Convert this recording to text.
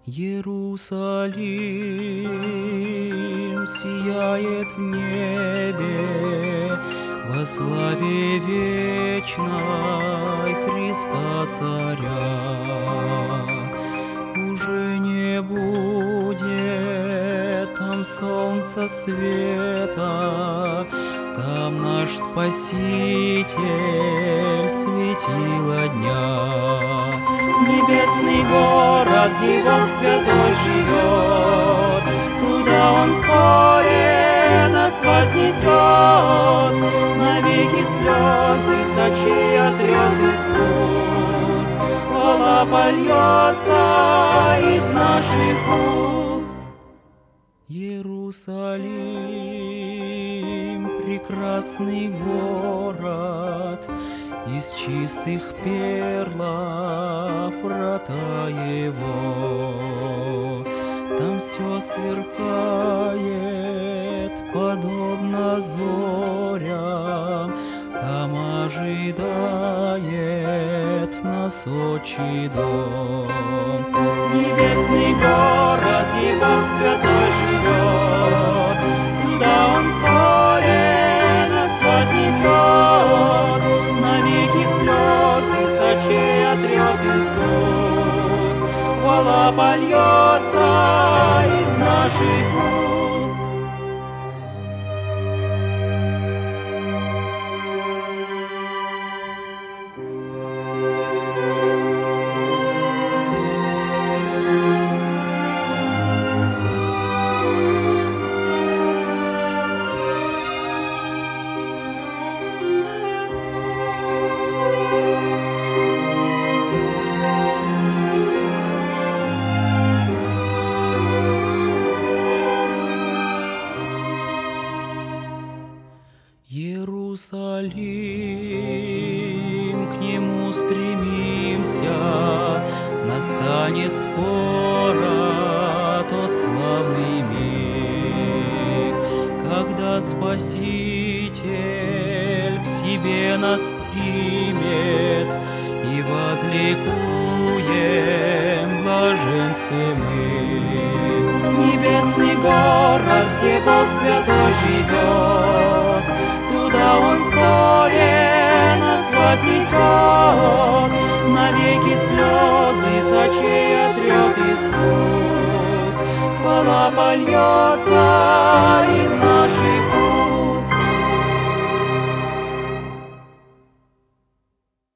Иерусалим сияет в небе во славе вечной Христа Царя. Уже не будет там солнца света, там наш Спаситель светило дня. Небесный город, где Бог Святой живет, туда Он вскоре нас вознесет. Навеки слезы с очей отрет Иисус, хвала польется из наших уст. Иерусалим, прекрасный город, из чистых перлов врата его. Там все сверкает, подобно зорям, там ожидает нас отчий дом. Небесный город, где Бог Святой живет, туда Он вскоре нас вознесет. Навеки слезы с очей отрет Иисус, хвала польется из наших уст. Иерусалим, к нему стремимся, настанет скоро тот славный миг, когда Спаситель к себе нас примет, и возликуем в блаженстве мы. Небесный город, где Бог Святой живет, туда Он вскоре нас вознесет. Навеки слезы с очей отрет Иисус, хвала польется из наших